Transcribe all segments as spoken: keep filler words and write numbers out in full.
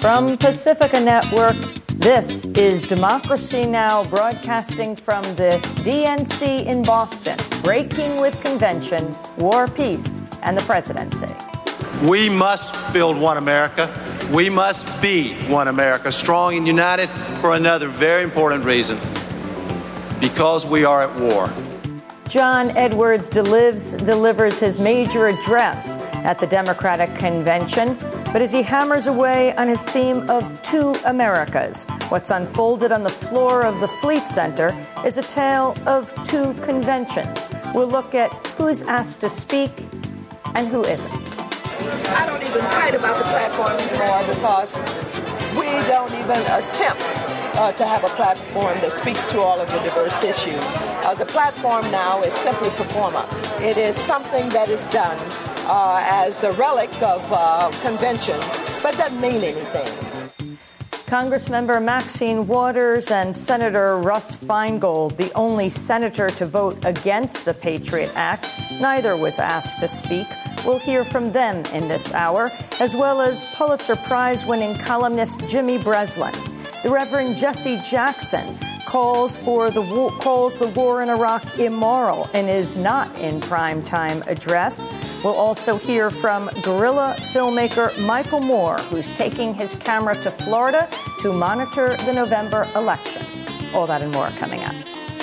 From Pacifica Network, this is Democracy Now!, broadcasting from the D N C in Boston, breaking with convention, war, peace, and the presidency. We must build one America. We must be one America, strong and united for another very important reason, because we are at war. John Edwards delivers, delivers his major address at the Democratic Convention, but as he hammers away on his theme of two Americas, what's unfolded on the floor of the Fleet Center is a tale of two conventions. We'll look at who's asked to speak and who isn't. I don't even fight about the platform anymore because we don't even attempt uh, to have a platform that speaks to all of the diverse issues. Uh, the platform now is simply pro forma. It is something that is done uh, as a relic of uh, conventions, but doesn't mean anything. Congressmember Maxine Waters and Senator Russ Feingold, the only senator to vote against the Patriot Act, neither was asked to speak. We'll hear from them in this hour, as well as Pulitzer Prize-winning columnist Jimmy Breslin. The Reverend Jesse Jackson calls for the war, calls the war in Iraq immoral and is not in primetime address. We'll also hear from guerrilla filmmaker Michael Moore, who's taking his camera to Florida to monitor the November elections. All that and more coming up.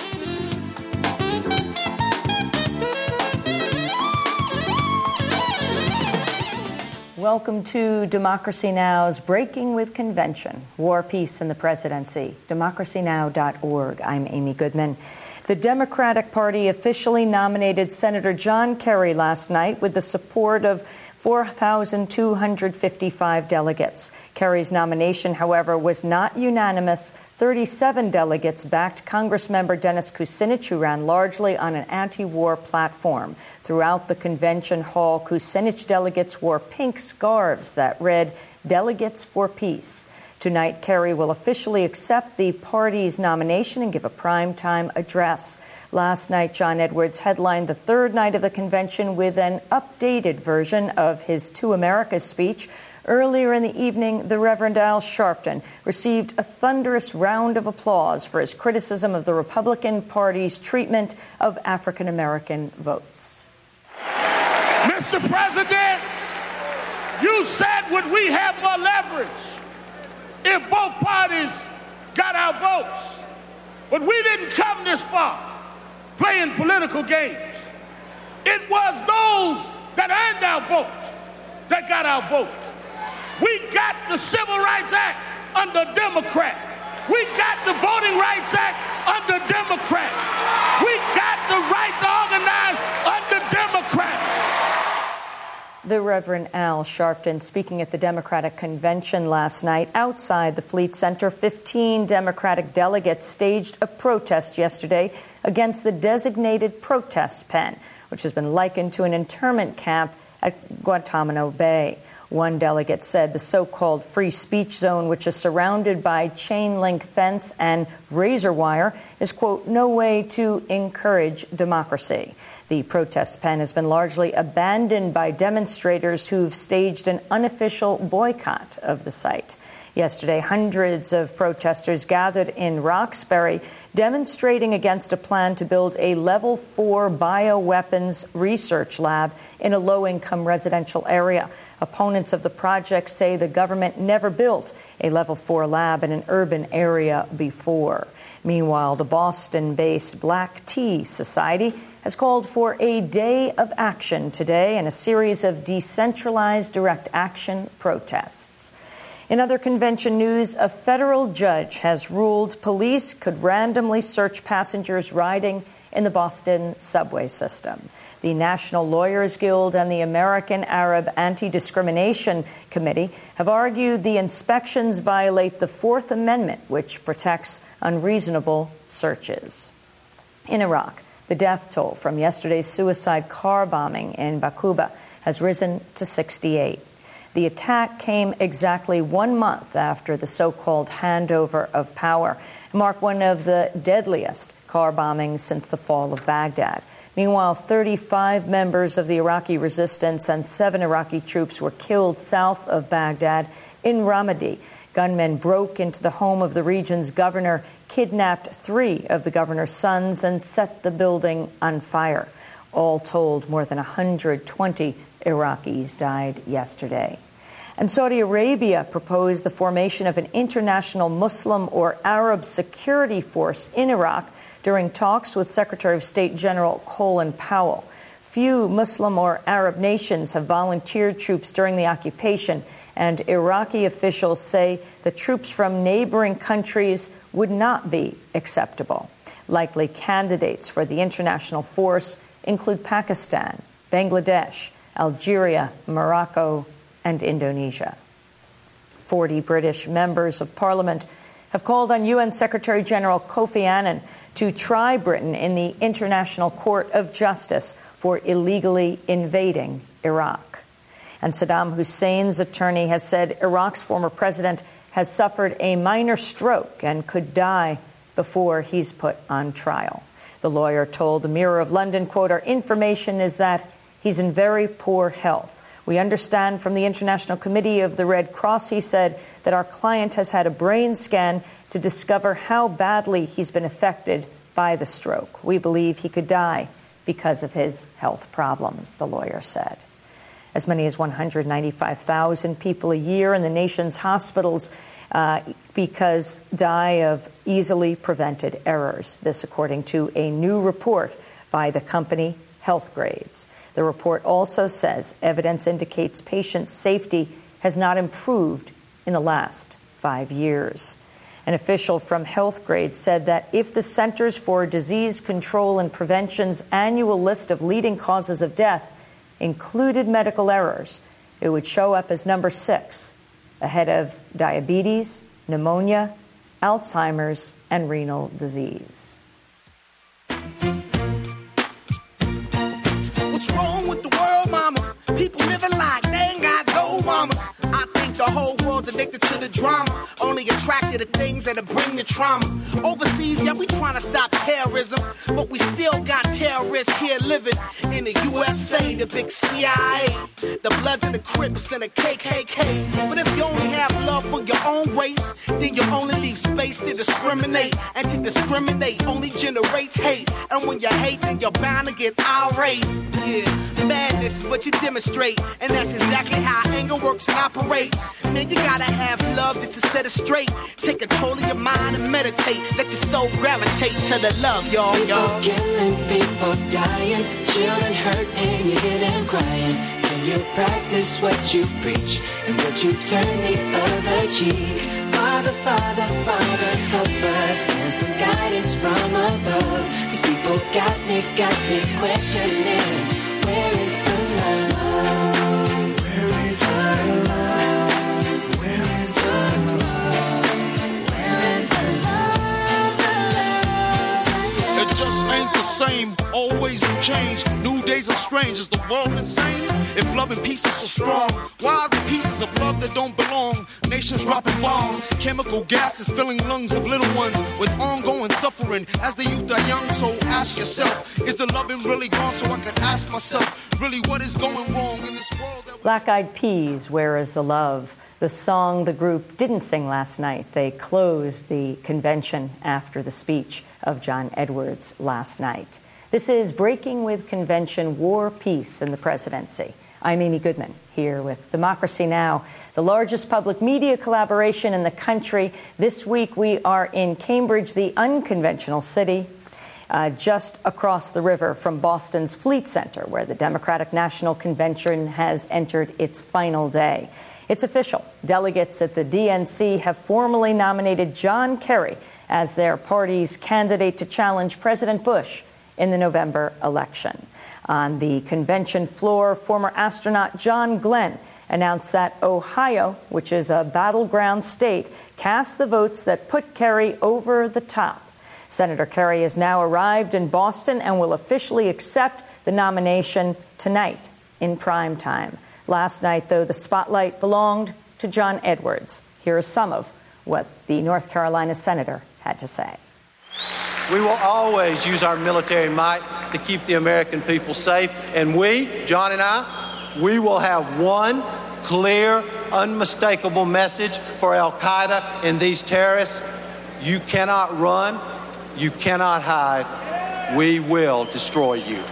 Welcome to Democracy Now!'s Breaking with Convention, War, Peace, and the Presidency. democracy now dot org. I'm Amy Goodman. The Democratic Party officially nominated Senator John Kerry last night with the support of four thousand two hundred fifty-five delegates. Kerry's nomination, however, was not unanimous. thirty-seven delegates backed Congressmember Dennis Kucinich, who ran largely on an anti-war platform. Throughout the convention hall, Kucinich delegates wore pink scarves that read, "Delegates for Peace." Tonight, Kerry will officially accept the party's nomination and give a primetime address. Last night, John Edwards headlined the third night of the convention with an updated version of his Two Americas speech. Earlier in the evening, the Reverend Al Sharpton received a thunderous round of applause for his criticism of the Republican Party's treatment of African-American votes. Mister President, you said would we have more leverage if both parties got our votes. But we didn't come this far playing political games. It was those that earned our vote that got our vote. We got the Civil Rights Act under Democrat. We got the Voting Rights Act under Democrat. We got the right to organize under Democrats. The Reverend Al Sharpton speaking at the Democratic Convention last night outside the Fleet Center. fifteen Democratic delegates staged a protest yesterday against the designated protest pen, which has been likened to an internment camp at Guantanamo Bay. One delegate said the so-called free speech zone, which is surrounded by chain link fence and razor wire, is, quote, no way to encourage democracy. The protest pen has been largely abandoned by demonstrators who've staged an unofficial boycott of the site. Yesterday, hundreds of protesters gathered in Roxbury, demonstrating against a plan to build a level four bioweapons research lab in a low-income residential area. Opponents of the project say the government never built a level four lab in an urban area before. Meanwhile, the Boston-based Black Tea Society has called for a day of action today and a series of decentralized direct action protests. In other convention news, a federal judge has ruled police could randomly search passengers riding in the Boston subway system. The National Lawyers Guild and the American Arab Anti-Discrimination Committee have argued the inspections violate the Fourth Amendment, which protects unreasonable searches. In Iraq, the death toll from yesterday's suicide car bombing in Baquba has risen to sixty-eight. The attack came exactly one month after the so-called handover of power, and marked one of the deadliest car bombings since the fall of Baghdad. Meanwhile, thirty-five members of the Iraqi resistance and seven Iraqi troops were killed south of Baghdad in Ramadi. Gunmen broke into the home of the region's governor, kidnapped three of the governor's sons, and set the building on fire. All told, more than one hundred twenty Iraqis died yesterday. And Saudi Arabia proposed the formation of an international Muslim or Arab security force in Iraq during talks with Secretary of State General Colin Powell. Few Muslim or Arab nations have volunteered troops during the occupation, and Iraqi officials say the troops from neighboring countries would not be acceptable. Likely candidates for the international force include Pakistan, Bangladesh, Algeria, Morocco, and Indonesia. Forty British members of Parliament have called on U N Secretary General Kofi Annan to try Britain in the International Court of Justice for illegally invading Iraq. And Saddam Hussein's attorney has said Iraq's former president has suffered a minor stroke and could die before he's put on trial. The lawyer told the Mirror of London, quote, "Our information is that he's in very poor health. We understand from the International Committee of the Red Cross," he said, "that our client has had a brain scan to discover how badly he's been affected by the stroke. We believe he could die because of his health problems," the lawyer said. As many as one hundred ninety-five thousand people a year in the nation's hospitals uh, because die of easily prevented errors. This according to a new report by the company Healthgrades. The report also says evidence indicates patient safety has not improved in the last five years. An official from Healthgrades said that if the Centers for Disease Control and Prevention's annual list of leading causes of death included medical errors, it would show up as number six, ahead of diabetes, pneumonia, Alzheimer's, and renal disease. What's wrong with the world, mama? People living like they ain't got no mamas. I think the whole world's addicted to the drama, only attracted to things that'll bring the trauma. Overseas, yeah, we trying to stop terrorism, but we still got terrorists here living in the U S A, the big C I A, the Bloods and the Crips and the K K K. But if you only have love for your own race, then you only leave space to discriminate, and to discriminate only generates hate. And when you hate, then you're bound to get irate. Yeah, madness is what you demonstrate, and that's exactly how anger works and operates. Man, you gotta have love just to set it straight. Take control of your mind and meditate. Let your soul gravitate to the love, y'all, y'all. People killing, people dying, children hurt and you hear them crying. Can you practice what you preach, and would you turn the other cheek? Father, Father, Father, help us, send some guidance from above. These people got me, got me questioning, where is the love? Where is the love? Where is the love? Where is the love? The love, the love? It just ain't the same, always new change. New days are strange, is the world insane? If love and peace is so strong, why are the pieces of love that don't belong? Nations dropping bombs, chemical gases filling lungs of little ones with ongoing suffering as the youth are young. So ask yourself, is the loving really gone? So I could ask myself, really what is going wrong in this world? That Black Eyed Peas, Where is the Love? The song the group didn't sing last night. They closed the convention after the speech of John Edwards last night. This is Breaking with Convention, War, Peace, and the Presidency. I'm Amy Goodman, here with Democracy Now!, the largest public media collaboration in the country. This week we are in Cambridge, the unconventional city, uh, just across the river from Boston's Fleet Center, where the Democratic National Convention has entered its final day. It's official. Delegates at the D N C have formally nominated John Kerry as their party's candidate to challenge President Bush in the November election. On the convention floor, former astronaut John Glenn announced that Ohio, which is a battleground state, cast the votes that put Kerry over the top. Senator Kerry has now arrived in Boston and will officially accept the nomination tonight in prime time. Last night, though, the spotlight belonged to John Edwards. Here is some of what the North Carolina senator had to say. We will always use our military might to keep the American people safe. And we, John and I, we will have one clear, unmistakable message for Al-Qaeda and these terrorists. You cannot run. You cannot hide. We will destroy you.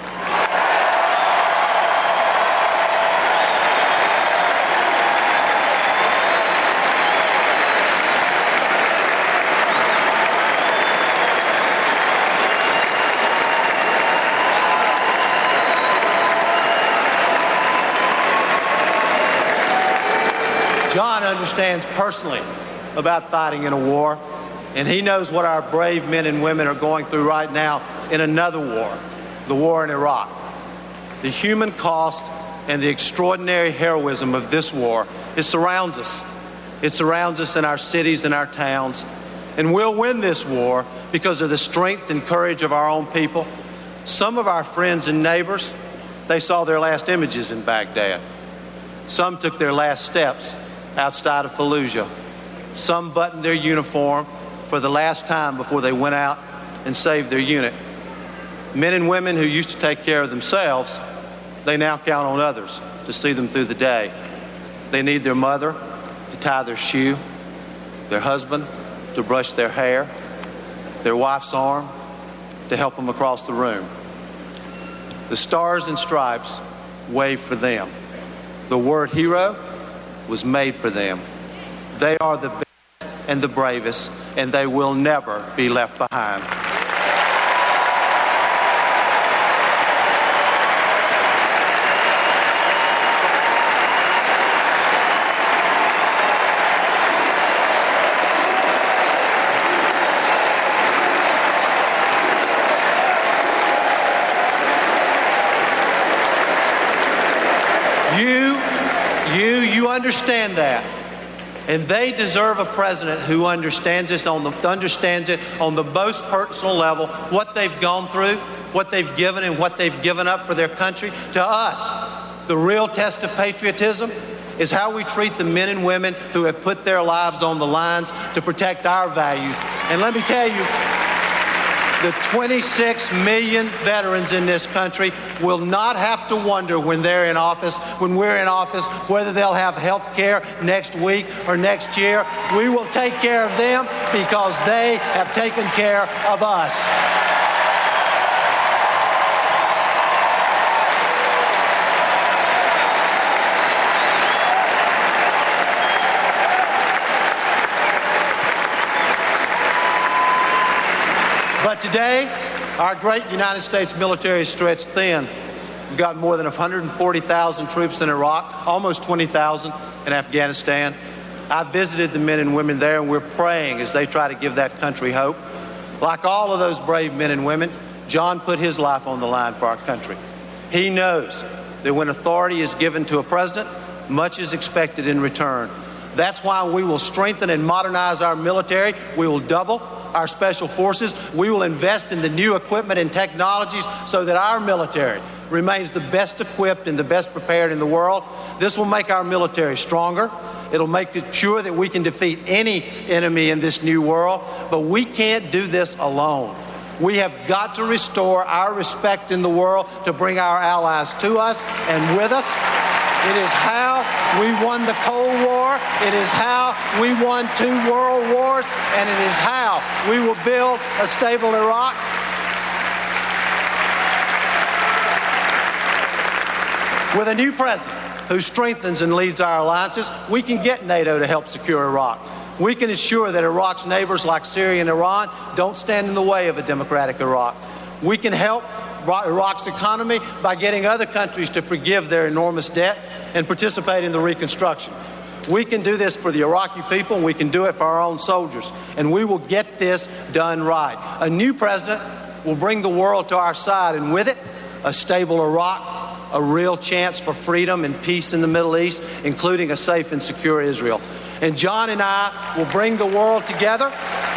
John understands personally about fighting in a war, and he knows what our brave men and women are going through right now in another war, the war in Iraq. The human cost and the extraordinary heroism of this war, it surrounds us. It surrounds us in our cities and our towns. And we'll win this war because of the strength and courage of our own people. Some of our friends and neighbors, they saw their last images in Baghdad. Some took their last steps outside of Fallujah. Some buttoned their uniform for the last time before they went out and saved their unit. Men and women who used to take care of themselves, they now count on others to see them through the day. They need their mother to tie their shoe, their husband to brush their hair, their wife's arm to help them across the room. The stars and stripes wave for them. The word hero was made for them. They are the best and the bravest, and they will never be left behind. Understand that, and they deserve a president who understands this on the understands it on the most personal level, what they've gone through, what they've given, and what they've given up for their country. To us, the real test of patriotism is how we treat the men and women who have put their lives on the lines to protect our values. And let me tell you, the twenty-six million veterans in this country will not have to wonder when they're in office, when we're in office, whether they'll have health care next week or next year. We will take care of them because they have taken care of us. But today, our great United States military is stretched thin. We've got more than one hundred forty thousand troops in Iraq, almost twenty thousand in Afghanistan. I visited the men and women there, and we're praying as they try to give that country hope. Like all of those brave men and women, John put his life on the line for our country. He knows that when authority is given to a president, much is expected in return. That's why we will strengthen and modernize our military. We will double our special forces. We will invest in the new equipment and technologies so that our military remains the best equipped and the best prepared in the world. This will make our military stronger. It'll make it sure that we can defeat any enemy in this new world. But we can't do this alone. We have got to restore our respect in the world to bring our allies to us and with us. It is how we won the Cold War. It is how we won two world wars. And it is how we will build a stable Iraq. With a new president who strengthens and leads our alliances, we can get NATO to help secure Iraq. We can ensure that Iraq's neighbors like Syria and Iran don't stand in the way of a democratic Iraq. We can help Iraq's economy by getting other countries to forgive their enormous debt and participate in the reconstruction. We can do this for the Iraqi people, and we can do it for our own soldiers. And we will get this done right. A new president will bring the world to our side, and with it, a stable Iraq, a real chance for freedom and peace in the Middle East, including a safe and secure Israel. And John and I will bring the world together.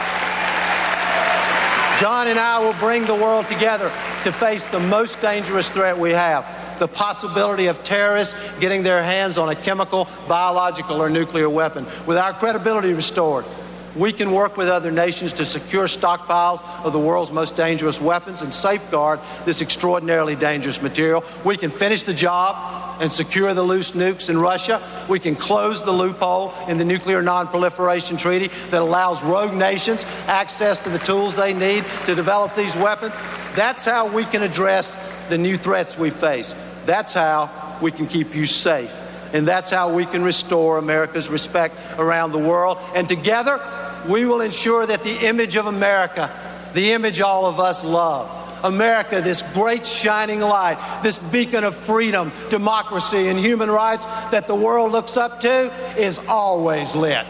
John and I will bring the world together to face the most dangerous threat we have, the possibility of terrorists getting their hands on a chemical, biological, or nuclear weapon. With our credibility restored, We can work with other nations to secure stockpiles of the world's most dangerous weapons and safeguard this extraordinarily dangerous material. We can finish the job and secure the loose nukes in Russia. We can close the loophole in the Nuclear Non-Proliferation Treaty that allows rogue nations access to the tools they need to develop these weapons. That's how we can address the new threats we face. That's how we can keep you safe. And that's how we can restore America's respect around the world. And together, we will ensure that the image of America, the image all of us love, America, this great shining light, this beacon of freedom, democracy, and human rights that the world looks up to, is always lit.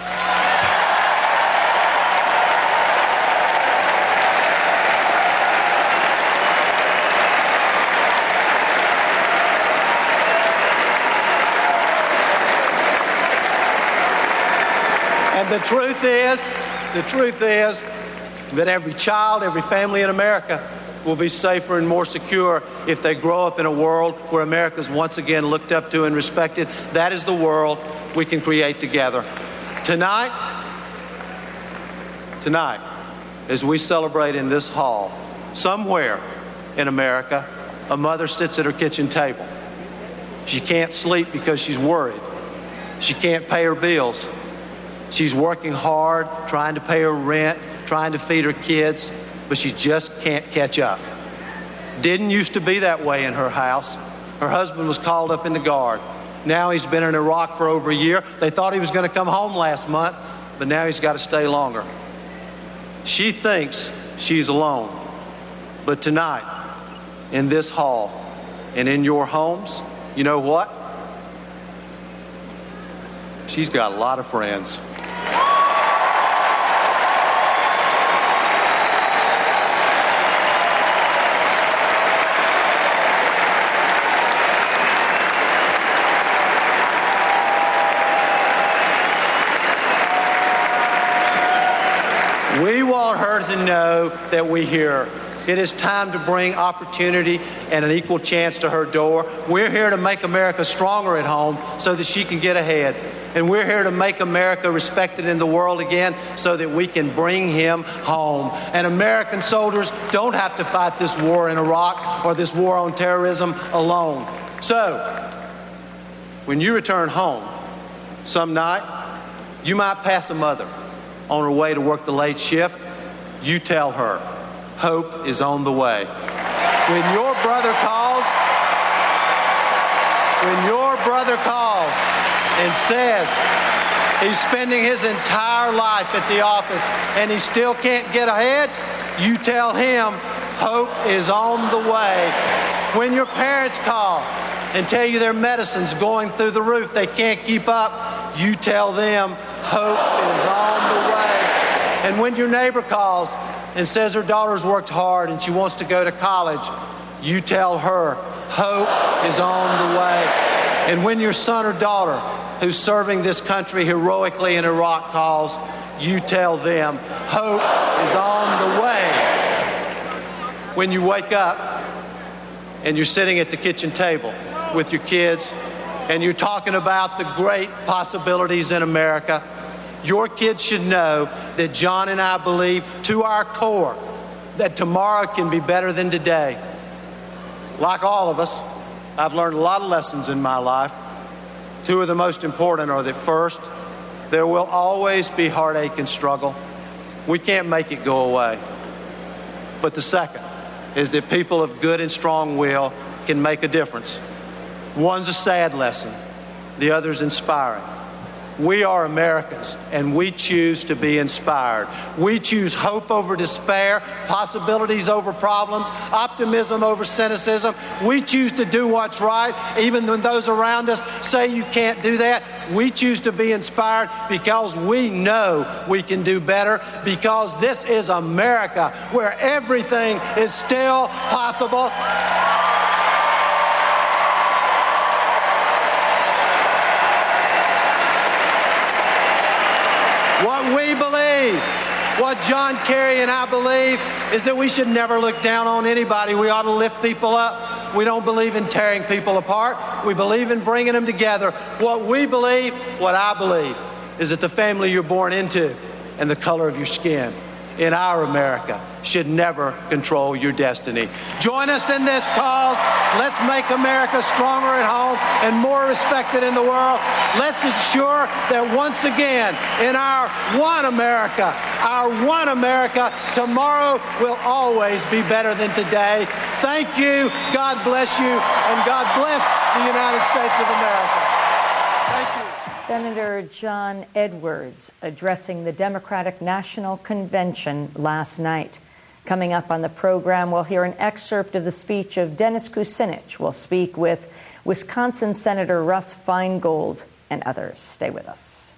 And the truth is, the truth is that every child, every family in America will be safer and more secure if they grow up in a world where America is once again looked up to and respected. That is the world we can create together. Tonight, tonight, as we celebrate in this hall, somewhere in America, a mother sits at her kitchen table. She can't sleep because she's worried. She can't pay her bills. She's working hard, trying to pay her rent, trying to feed her kids, but she just can't catch up. Didn't used to be that way in her house. Her husband was called up in the Guard. Now he's been in Iraq for over a year. They thought he was going to come home last month, but now he's got to stay longer. She thinks she's alone. But tonight, in this hall and in your homes, you know what? She's got a lot of friends. We want her to know that we hear her. It is time to bring opportunity and an equal chance to her door. We're here to make America stronger at home so that she can get ahead. And we're here to make America respected in the world again so that we can bring him home. And American soldiers don't have to fight this war in Iraq or this war on terrorism alone. So, when you return home some night, you might pass a mother on her way to work the late shift. You tell her, hope is on the way. When your brother calls, when your brother calls and says he's spending his entire life at the office and he still can't get ahead, you tell him hope is on the way. When your parents call and tell you their medicine's going through the roof, they can't keep up, you tell them hope is on the way. And when your neighbor calls and says her daughter's worked hard and she wants to go to college, you tell her hope is on the way. And when your son or daughter who's serving this country heroically in Iraq calls, you tell them hope is on the way. When you wake up and you're sitting at the kitchen table with your kids and you're talking about the great possibilities in America, your kids should know that John and I believe to our core that tomorrow can be better than today. Like all of us, I've learned a lot of lessons in my life. Two of the most important are that first, there will always be heartache and struggle. We can't make it go away. But the second is that people of good and strong will can make a difference. One's a sad lesson, the other's inspiring. We are Americans, and we choose to be inspired. We choose hope over despair, possibilities over problems, optimism over cynicism. We choose to do what's right, even when those around us say you can't do that. We choose to be inspired because we know we can do better, because this is America, where everything is still possible. What we believe, what John Kerry and I believe, is that we should never look down on anybody. We ought to lift people up. We don't believe in tearing people apart. We believe in bringing them together. What we believe, what I believe, is that the family you're born into and the color of your skin in our America should never control your destiny. Join us in this cause. Let's make America stronger at home and more respected in the world. Let's ensure that once again, in our one America, our one America, tomorrow will always be better than today. Thank you. God bless you. And God bless the United States of America. Thank you. Senator John Edwards addressing the Democratic National Convention last night. Coming up on the program, we'll hear an excerpt of the speech of Dennis Kucinich. We'll speak with Wisconsin Senator Russ Feingold and others. Stay with us.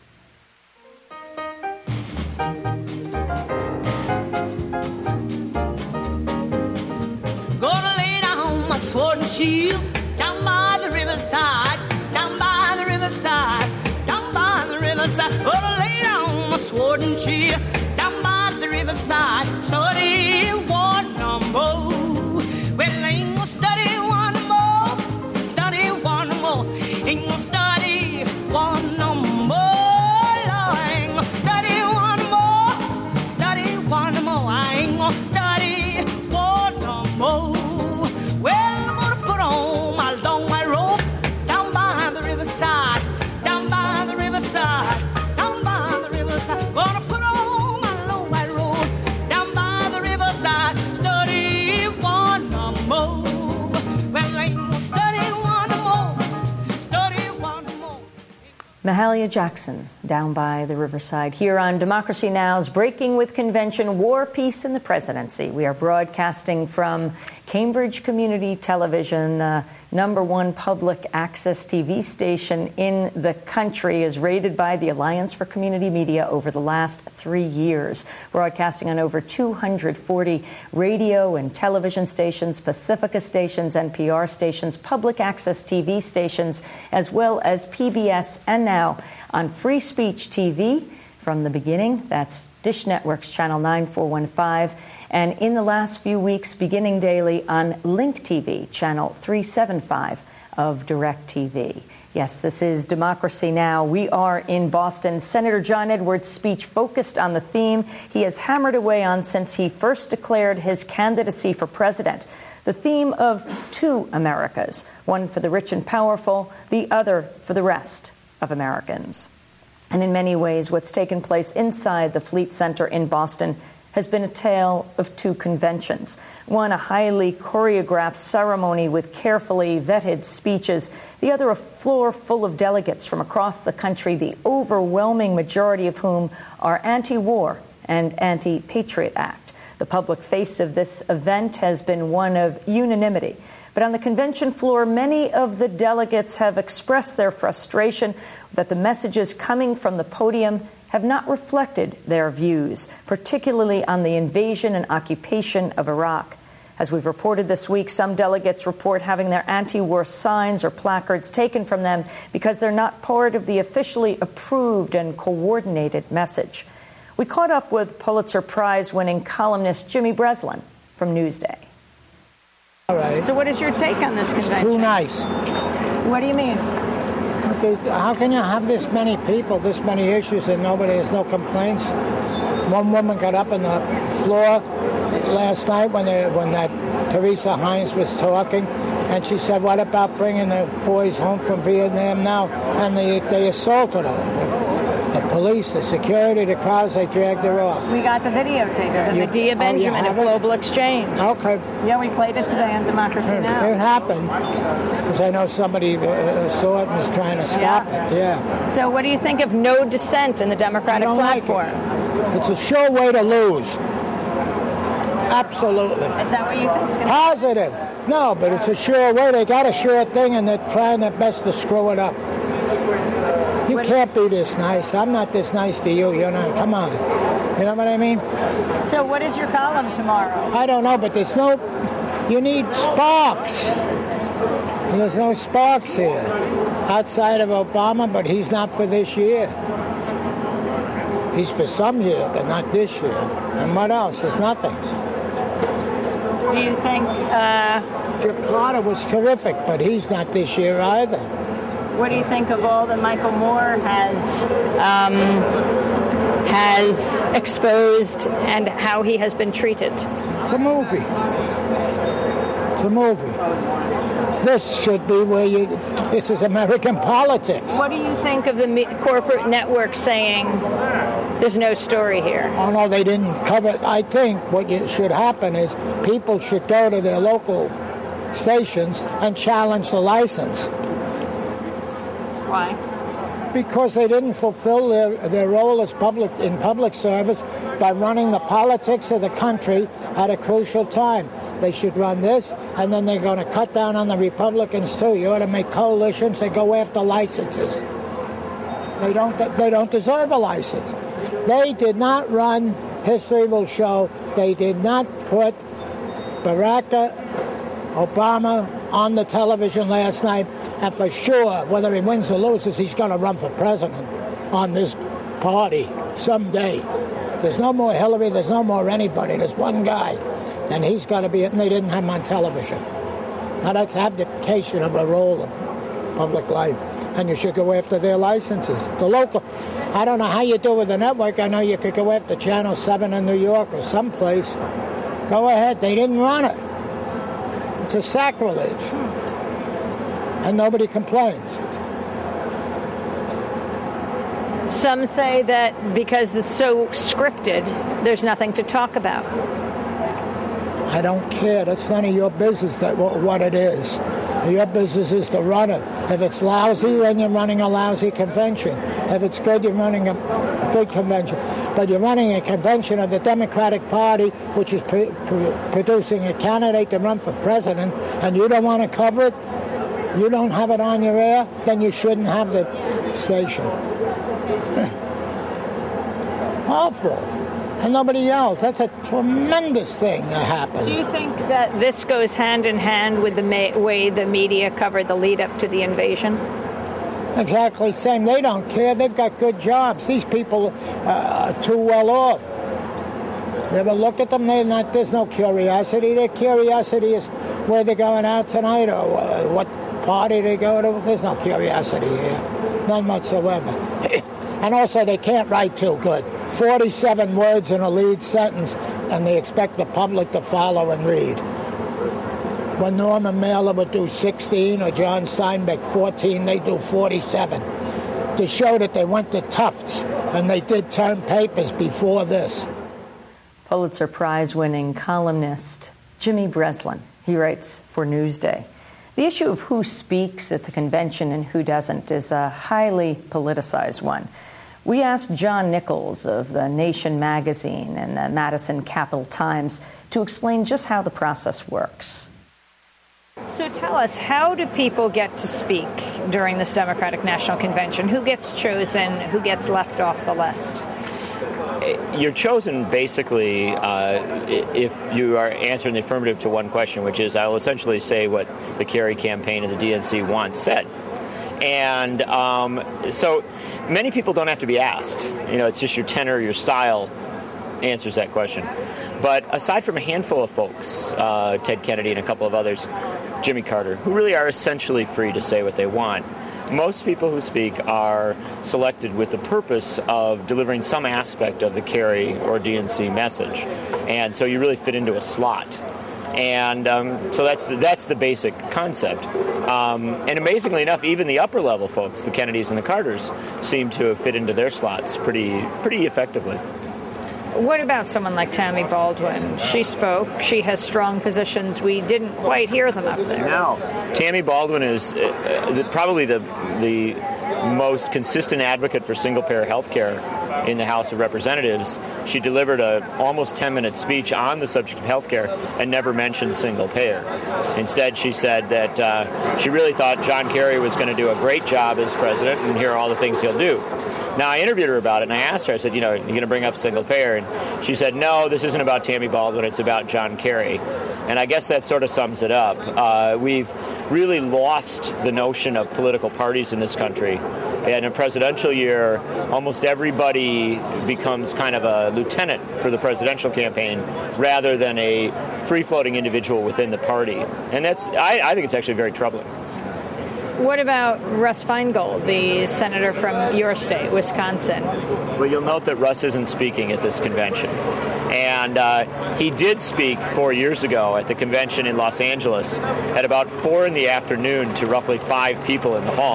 Gonna lay down my sword and shield down by the riverside, down by the riverside, down by the riverside. Gonna lay down my sword and shield down by the riverside. Study one no more. Well, ain't gonna study one more. Study one more. Ain't gonna study one no more. Lord, I ain't gonna study one more. Study one more. I ain't gonna study one no more. Well, I'm gonna put on my long white robe down by the riverside, down by the riverside, down by the riverside. Gonna put on my long white robe down by the riverside. Study one no more. Well, I ain't gonna study one no more. Study one no more. Mahalia Jackson, down by the riverside, here on Democracy Now!'s Breaking with Convention, War, Peace, and the Presidency. We are broadcasting from Cambridge Community Television, the number one public access T V station in the country, is rated by the Alliance for Community Media over the last three years. Broadcasting on over two hundred forty radio and television stations, Pacifica stations, N P R stations, public access T V stations, as well as P B S, and now on Free Speech T V from the beginning. That's Dish Network's Channel nine four one five. And in the last few weeks, beginning daily on Link T V, Channel three seventy-five of DirecTV. Yes, this is Democracy Now! We are in Boston. Senator John Edwards' speech focused on the theme he has hammered away on since he first declared his candidacy for president. The theme of two Americas, one for the rich and powerful, the other for the rest of Americans. And in many ways, what's taken place inside the Fleet Center in Boston has been a tale of two conventions. One, a highly choreographed ceremony with carefully vetted speeches. The other, a floor full of delegates from across the country, the overwhelming majority of whom are anti-war and anti-Patriot Act. The public face of this event has been one of unanimity. But on the convention floor, many of the delegates have expressed their frustration that the messages coming from the podium have not reflected their views, particularly on the invasion and occupation of Iraq. As we've reported this week, some delegates report having their anti-war signs or placards taken from them because they're not part of the officially approved and coordinated message. We caught up with Pulitzer Prize-winning columnist Jimmy Breslin from Newsday. All right. So what is your take on this convention? It's too nice. What do you mean? How can you have this many people, this many issues, and nobody has no complaints? One woman got up on the floor last night when they, when that Teresa Heinz was talking, and she said, "What about bringing the boys home from Vietnam now?" And they they assaulted her. The police, the security, the crowds, they dragged her off. We got the videotape of You- Medea oh, you Benjamin have of it? Global Exchange. Okay. Yeah, we played it today on Democracy Now! It happened, because I know somebody uh, saw it and was trying to stop Yeah. it. Yeah. So what do you think of no dissent in the Democratic I don't like platform? it. It's a sure way to lose. Absolutely. Is that what you think is going to Positive. No, but it's a sure way. They got a sure thing, and they're trying their best to screw it up. You What- can't be this nice. I'm not this nice to you. You know, come on. You know what I mean? So what is your column tomorrow? I don't know, but there's no. You need sparks. And there's no sparks here outside of Obama, but he's not for this year. He's for some year, but not this year. And what else? There's nothing. Do you think, uh, Jim Carter was terrific, but he's not this year either. what do you think of all that Michael Moore has um, has exposed and how he has been treated? It's a movie. It's a movie. This should be where you, this is American politics. What do you think of the me- corporate network saying there's no story here? Oh, no, they didn't cover it. I think what you, should happen is people should go to their local stations and challenge the license. Why? Because they didn't fulfill their, their role as public in public service by running the politics of the country at a crucial time. They should run this, and then they're going to cut down on the Republicans too. You ought to make coalitions that go after licenses. They don't. They don't deserve a license. They did not run. History will show they did not put Barack Obama on the television last night, and for sure, whether he wins or loses, he's going to run for president on this party someday. There's no more Hillary. There's no more anybody. There's one guy. And he's got to be, and they didn't have him on television. Now that's abdication of a role in public life. And you should go after their licenses. The local, I don't know how you do with the network. I know you could go after Channel seven in New York or someplace. Go ahead. They didn't run it. It's a sacrilege. And nobody complains. Some say that because it's so scripted, there's nothing to talk about. I don't care. That's none of your business that what it is. Your business is to run it. If it's lousy, then you're running a lousy convention. If it's good, you're running a good convention. But you're running a convention of the Democratic Party, which is pre- pre- producing a candidate to run for president, and you don't want to cover it, you don't have it on your air, then you shouldn't have the station. Awful. And nobody else. That's a tremendous thing that happened. Do you think that this goes hand in hand with the ma- way the media covered the lead up to the invasion? Exactly same. They don't care. They've got good jobs. These people uh, are too well off. You ever look at them? They're not, there's no curiosity. Their curiosity is where they're going out tonight or uh, what party they go to. There's no curiosity here. None whatsoever. And also they can't write too good. forty-seven words in a lead sentence, and they expect the public to follow and read. When Norman Mailer would do sixteen or John Steinbeck fourteen, they do forty-seven. To show that they went to Tufts, and they did term papers before this. Pulitzer Prize-winning columnist Jimmy Breslin. He writes for Newsday. The issue of who speaks at the convention and who doesn't is a highly politicized one. We asked John Nichols of The Nation magazine and the Madison Capital Times to explain just how the process works. So tell us, how do people get to speak during this Democratic National Convention? Who gets chosen? Who gets left off the list? You're chosen basically uh, if you are answering the affirmative to one question, which is, I'll essentially say what the Kerry campaign and the D N C once said. And um, so many people don't have to be asked. You know, it's just your tenor, your style answers that question. But aside from a handful of folks, uh, Ted Kennedy and a couple of others, Jimmy Carter, who really are essentially free to say what they want, most people who speak are selected with the purpose of delivering some aspect of the Kerry or D N C message. And so you really fit into a slot. And um, so that's the, that's the basic concept. Um, and amazingly enough, even the upper level folks, the Kennedys and the Carters, seem to have fit into their slots pretty pretty effectively. What about someone like Tammy Baldwin? She spoke. She has strong positions. We didn't quite hear them up there. No. Tammy Baldwin is uh, the, probably the the most consistent advocate for single-payer health care in the House of Representatives. She delivered a almost ten-minute speech on the subject of health care and never mentioned single-payer. Instead, she said that uh, she really thought John Kerry was going to do a great job as president, and here are all the things he'll do. Now, I interviewed her about it, and I asked her, I said, you know, are you going to bring up single-payer? And she said, no, this isn't about Tammy Baldwin, it's about John Kerry. And I guess that sort of sums it up. Uh, we've really lost the notion of political parties in this country. In a presidential year, almost everybody becomes kind of a lieutenant for the presidential campaign rather than a free-floating individual within the party. And that's, I, I think it's actually very troubling. What about Russ Feingold, the senator from your state, Wisconsin? Well, you'll note that Russ isn't speaking at this convention. And uh, he did speak four years ago at the convention in Los Angeles at about four in the afternoon to roughly five people in the hall.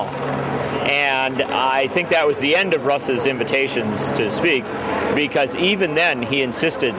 And I think that was the end of Russ's invitations to speak, because even then he insisted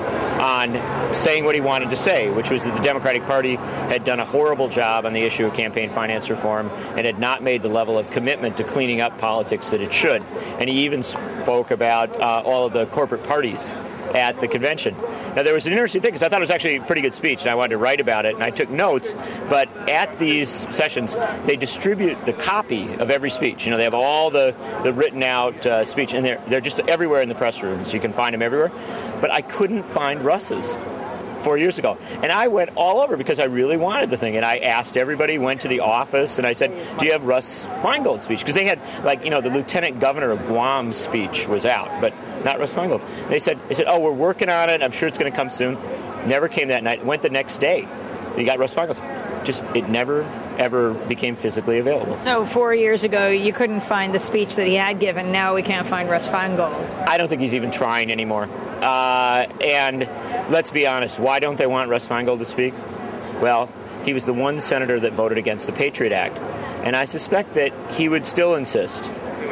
on saying what he wanted to say, which was that the Democratic Party had done a horrible job on the issue of campaign finance reform and had not made the level of commitment to cleaning up politics that it should. And he even spoke about uh, all of the corporate parties at the convention. Now, there was an interesting thing, because I thought it was actually a pretty good speech, and I wanted to write about it, and I took notes, but at these sessions, they distribute the copy of every speech. You know, they have all the, the written-out uh, speech, and they're, they're just everywhere in the press rooms. You can find them everywhere. But I couldn't find Russ's four years ago. And I went all over because I really wanted the thing. And I asked everybody, went to the office, and I said, do you have Russ Feingold's speech? Because they had, like, you know, the lieutenant governor of Guam's speech was out, but not Russ Feingold. They said, they said, oh, we're working on it. I'm sure it's going to come soon. Never came that night. Went the next day. You got Russ Feingold's. Just, it never, ever became physically available. So four years ago, you couldn't find the speech that he had given. Now we can't find Russ Feingold. I don't think he's even trying anymore. Uh, and let's be honest, why don't they want Russ Feingold to speak? Well, he was the one senator that voted against the Patriot Act. And I suspect that he would still insist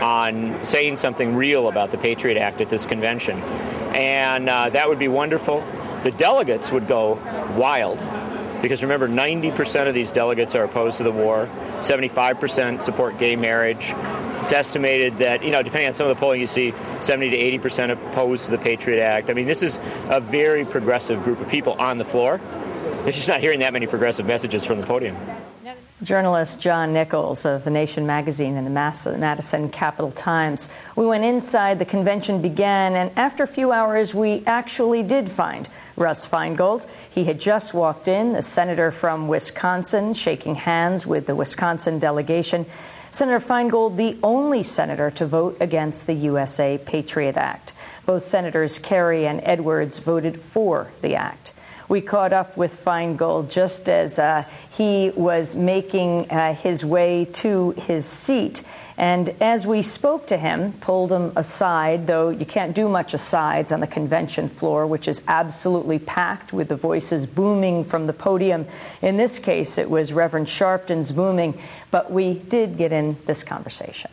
on saying something real about the Patriot Act at this convention. And uh, that would be wonderful. The delegates would go wild. Because remember, ninety percent of these delegates are opposed to the war. seventy-five percent support gay marriage. It's estimated that, you know, depending on some of the polling you see, seventy to eighty percent opposed to the Patriot Act. I mean, this is a very progressive group of people on the floor. They're just not hearing that many progressive messages from the podium. Journalist John Nichols of The Nation magazine and the Madison Capital Times. We went inside, the convention began, and after a few hours, we actually did find Russ Feingold. He had just walked in, the senator from Wisconsin, shaking hands with the Wisconsin delegation. Senator Feingold, the only senator to vote against the U S A Patriot Act. Both Senators Kerry and Edwards voted for the act. We caught up with Feingold just as uh, he was making uh, his way to his seat. And as we spoke to him, pulled him aside, though you can't do much asides on the convention floor, which is absolutely packed with the voices booming from the podium. In this case, it was Reverend Sharpton's booming, but we did get in this conversation.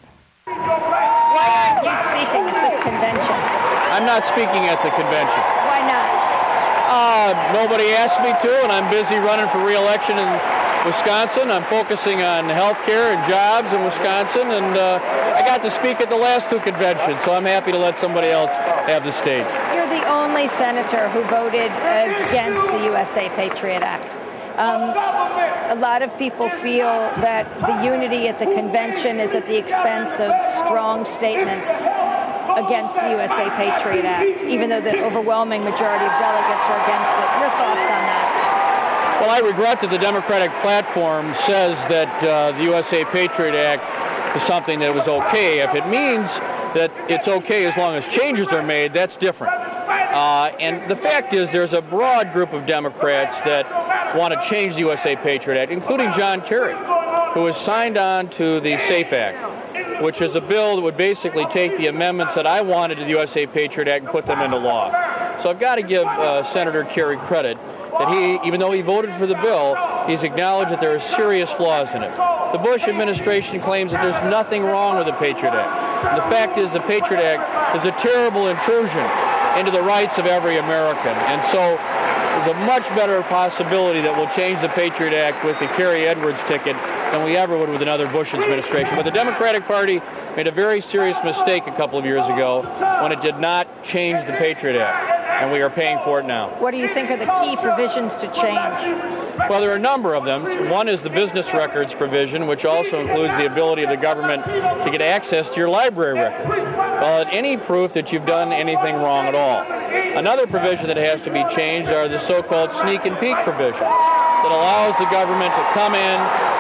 Why aren't you speaking at this convention? I'm not speaking at the convention. Why not? Uh, nobody asked me to, and I'm busy running for re-election in Wisconsin. I'm focusing on health care and jobs in Wisconsin, and uh, I got to speak at the last two conventions, so I'm happy to let somebody else have the stage. You're the only senator who voted against the U S A Patriot Act. Um, a lot of people feel that the unity at the convention is at the expense of strong statements against the U S A Patriot Act, even though the overwhelming majority of delegates are against it. Your thoughts on that? Well, I regret that the Democratic platform says that uh, the U S A Patriot Act is something that was okay. If it means that it's okay as long as changes are made, that's different. Uh, and the fact is there's a broad group of Democrats that want to change the U S A Patriot Act, including John Kerry, who has signed on to the SAFE Act, which is a bill that would basically take the amendments that I wanted to the U S A Patriot Act and put them into law. So I've got to give uh, Senator Kerry credit that he, even though he voted for the bill, he's acknowledged that there are serious flaws in it. The Bush administration claims that there's nothing wrong with the Patriot Act. And the fact is the Patriot Act is a terrible intrusion into the rights of every American. And so there's a much better possibility that we'll change the Patriot Act with the Kerry Edwards ticket than we ever would with another Bush administration. But the Democratic Party made a very serious mistake a couple of years ago when it did not change the Patriot Act, and we are paying for it now. What do you think are the key provisions to change? Well, there are a number of them. One is the business records provision, which also includes the ability of the government to get access to your library records. Well, any proof that you've done anything wrong at all. Another provision that has to be changed are the so-called sneak and peek provision that allows the government to come in,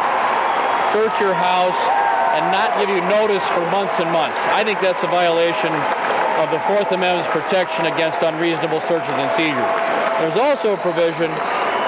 search your house, and not give you notice for months and months. I think that's a violation of the Fourth Amendment's protection against unreasonable searches and seizures. There's also a provision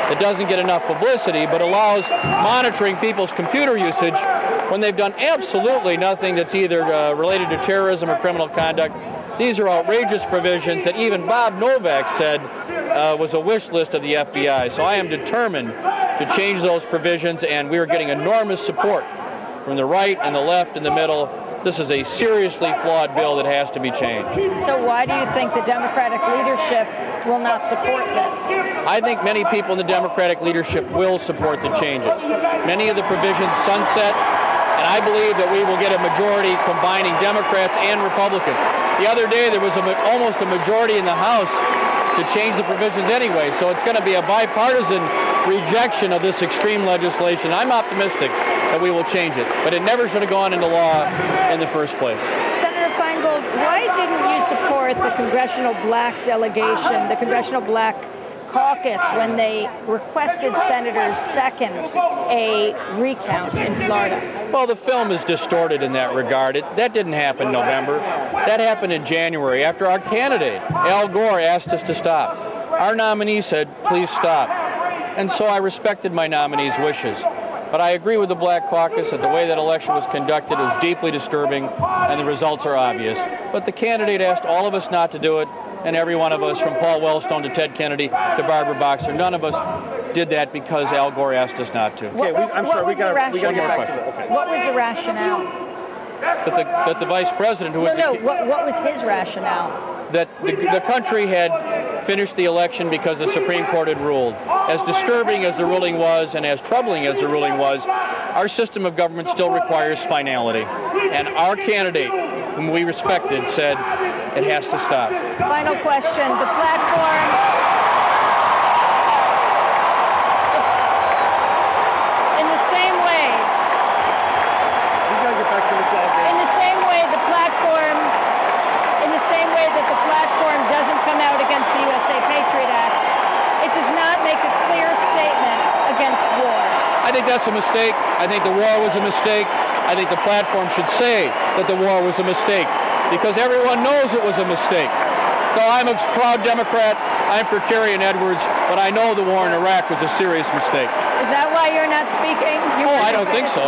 that doesn't get enough publicity, but allows monitoring people's computer usage when they've done absolutely nothing that's either uh, related to terrorism or criminal conduct. These are outrageous provisions that even Bob Novak said uh, was a wish list of the F B I. So I am determined to change those provisions, and we are getting enormous support from the right and the left and the middle. This is a seriously flawed bill that has to be changed. So why do you think the Democratic leadership will not support this? I think many people in the Democratic leadership will support the changes. Many of the provisions sunset, and I believe that we will get a majority combining Democrats and Republicans. The other day there was a, almost a majority in the House to change the provisions anyway, so it's going to be a bipartisan rejection of this extreme legislation. I'm optimistic that we will change it, but it never should have gone into law in the first place. Senator Feingold, why didn't you support the Congressional Black delegation, the Congressional Black Caucus, when they requested senators second a recount in Florida? Well, the film is distorted in that regard. It, that didn't happen in November. That happened in January after our candidate, Al Gore, asked us to stop. Our nominee said, please stop. And so I respected my nominee's wishes. But I agree with the Black Caucus that the way that election was conducted is deeply disturbing, and the results are obvious. But the candidate asked all of us not to do it, and every one of us, from Paul Wellstone to Ted Kennedy to Barbara Boxer, none of us did that because Al Gore asked us not to. Okay, we, I'm sorry, we got to get back to that. Okay. What was the rationale? That the, that the vice president, who no, was... No, the, no, what, what was his rationale? That the, the country had finished the election because the Supreme Court had ruled. As disturbing as the ruling was and as troubling as the ruling was, our system of government still requires finality. And our candidate, whom we respected, said it has to stop. Final question. The platform... In the same way... We got to get back to the delegate. In the same way, the platform... In the same way that the platform doesn't come out against the U S A Patriot Act, it does not make a clear statement against war. I think that's a mistake. I think the war was a mistake. I think the platform should say that the war was a mistake, because everyone knows it was a mistake. So I'm a proud Democrat. I'm for Kerry and Edwards, but I know the war in Iraq was a serious mistake. Is that why you're not speaking? You oh, I don't think so.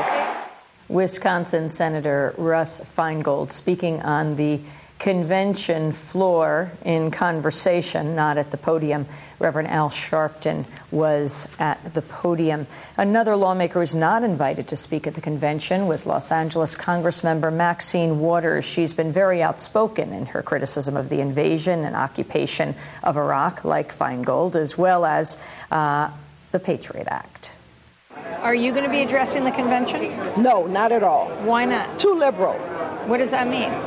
Wisconsin Senator Russ Feingold speaking on the convention floor in conversation, not at the podium. Reverend Al Sharpton was at the podium. Another lawmaker who was not invited to speak at the convention was Los Angeles Congressmember Maxine Waters. She's been very outspoken in her criticism of the invasion and occupation of Iraq, like Feingold, as well as uh, the Patriot Act. Are you going to be addressing the convention? No, not at all. Why not? Too liberal. What does that mean?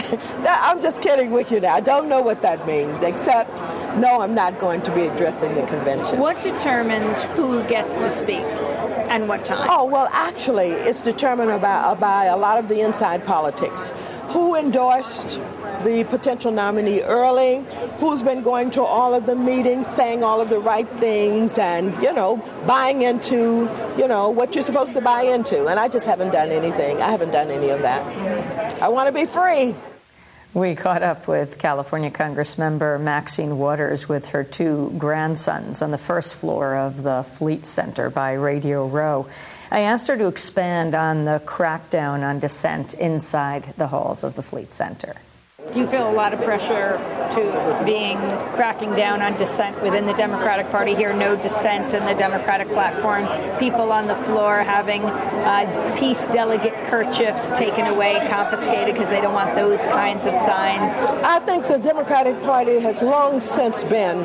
I'm just kidding with you now. I don't know what that means, except, no, I'm not going to be addressing the convention. What determines who gets to speak and what time? Oh, well, actually, it's determined by, by a lot of the inside politics. Who endorsed the potential nominee early, who's been going to all of the meetings, saying all of the right things, and, you know, buying into, you know, what you're supposed to buy into. And I just haven't done anything. I haven't done any of that. Mm-hmm. I want to be free. We caught up with California Congressmember Maxine Waters with her two grandsons on the first floor of the Fleet Center by Radio Row. I asked her to expand on the crackdown on dissent inside the halls of the Fleet Center. Do you feel a lot of pressure to being cracking down on dissent within the Democratic Party here? No dissent in the Democratic platform. People on the floor having uh, peace delegate kerchiefs taken away, confiscated because they don't want those kinds of signs. I think the Democratic Party has long since been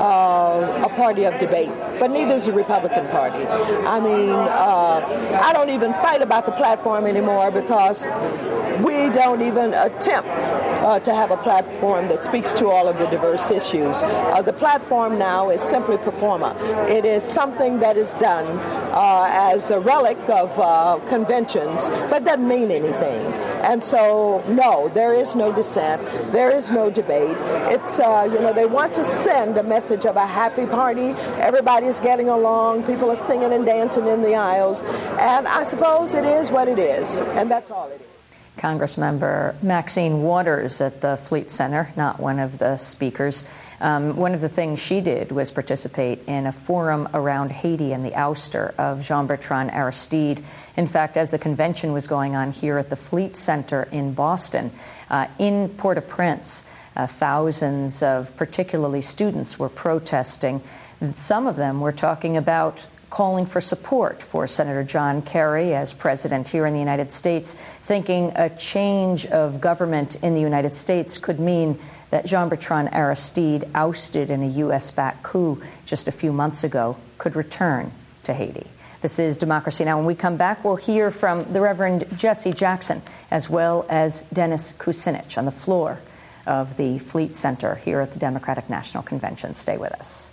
uh, a party of debate, but neither is the Republican Party. I mean, uh, I don't even fight about the platform anymore because we don't even attempt Uh, to have a platform that speaks to all of the diverse issues. Uh, the platform now is simply pro forma. It is something that is done uh, as a relic of uh, conventions, but doesn't mean anything. And so, no, there is no dissent. There is no debate. It's, uh, you know, they want to send a message of a happy party. Everybody's getting along. People are singing and dancing in the aisles. And I suppose it is what it is. And that's all it is. Congressmember Maxine Waters at the Fleet Center, not one of the speakers. Um, one of the things she did was participate in a forum around Haiti and the ouster of Jean-Bertrand Aristide. In fact, as the convention was going on here at the Fleet Center in Boston, uh, in Port-au-Prince, uh, thousands of particularly students were protesting. Some of them were talking about calling for support for Senator John Kerry as president here in the United States, thinking a change of government in the United States could mean that Jean-Bertrand Aristide, ousted in a U S-backed coup just a few months ago, could return to Haiti. This is Democracy Now! When we come back, we'll hear from the Reverend Jesse Jackson as well as Dennis Kucinich on the floor of the Fleet Center here at the Democratic National Convention. Stay with us.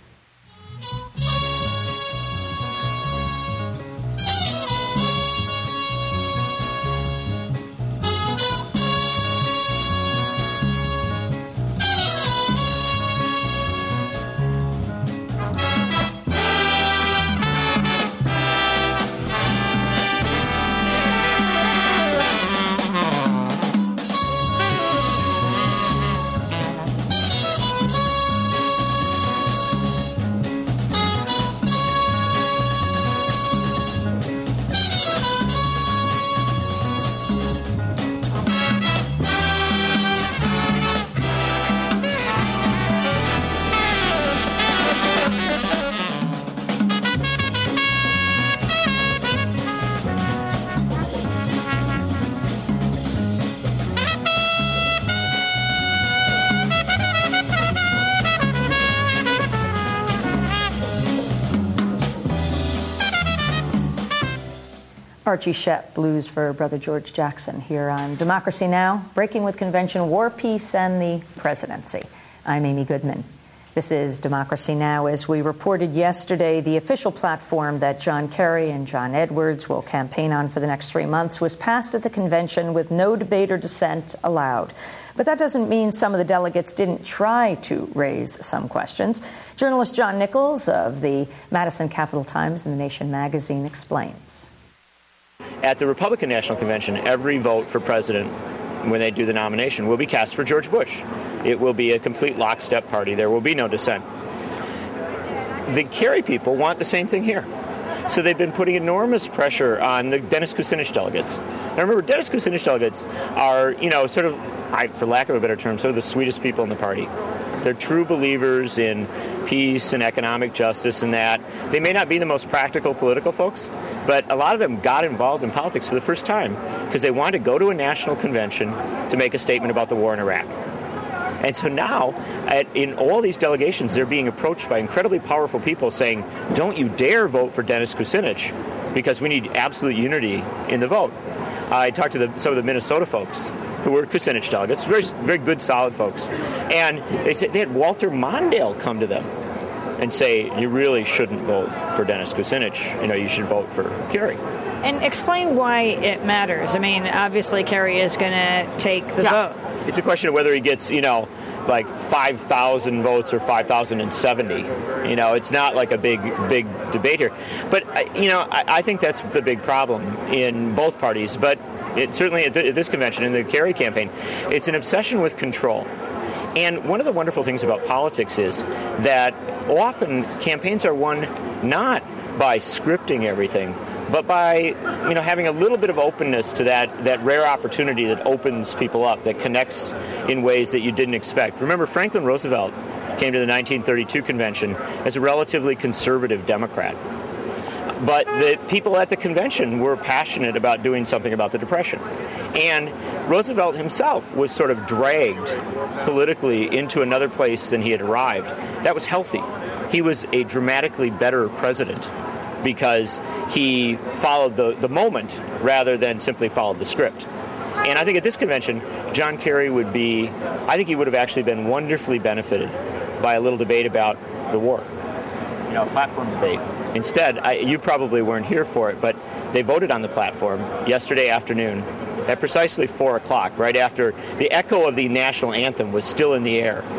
Archie Shepp, Blues for Brother George Jackson, here on Democracy Now!, breaking with convention, war, peace, and the presidency. I'm Amy Goodman. This is Democracy Now! As we reported yesterday, the official platform that John Kerry and John Edwards will campaign on for the next three months was passed at the convention with no debate or dissent allowed. But that doesn't mean some of the delegates didn't try to raise some questions. Journalist John Nichols of the Madison Capital Times and The Nation magazine explains. At the Republican National Convention, every vote for president, when they do the nomination, will be cast for George Bush. It will be a complete lockstep party. There will be no dissent. The Kerry people want the same thing here. So they've been putting enormous pressure on the Dennis Kucinich delegates. Now remember, Dennis Kucinich delegates are, you know, sort of, I, for lack of a better term, sort of the sweetest people in the party. They're true believers in peace and economic justice and that. They may not be the most practical political folks, but a lot of them got involved in politics for the first time because they wanted to go to a national convention to make a statement about the war in Iraq. And so now, at, in all these delegations, they're being approached by incredibly powerful people saying, don't you dare vote for Dennis Kucinich because we need absolute unity in the vote. I talked to the, some of the Minnesota folks who were Kucinich delegates, very, very good, solid folks. And they said they had Walter Mondale come to them and say, you really shouldn't vote for Dennis Kucinich. You know, you should vote for Kerry. And explain why it matters. I mean, obviously Kerry is going to take the yeah. vote. It's a question of whether he gets, you know, like five thousand votes or five thousand seventy. You know, it's not like a big, big debate here. But, you know, I, I think that's the big problem in both parties. But it, certainly at, th- at this convention, in the Kerry campaign, it's an obsession with control. And one of the wonderful things about politics is that often campaigns are won not by scripting everything, but by, you know, having a little bit of openness to that, that rare opportunity that opens people up, that connects in ways that you didn't expect. Remember, Franklin Roosevelt came to the nineteen thirty-two convention as a relatively conservative Democrat. But the people at the convention were passionate about doing something about the Depression. And Roosevelt himself was sort of dragged politically into another place than he had arrived. That was healthy. He was a dramatically better president because he followed the, the moment rather than simply followed the script. And I think at this convention, John Kerry would be, I think he would have actually been wonderfully benefited by a little debate about the war. You know, a platform debate. Instead, I, you probably weren't here for it, but they voted on the platform yesterday afternoon at precisely four o'clock, right after the echo of the national anthem was still in the air.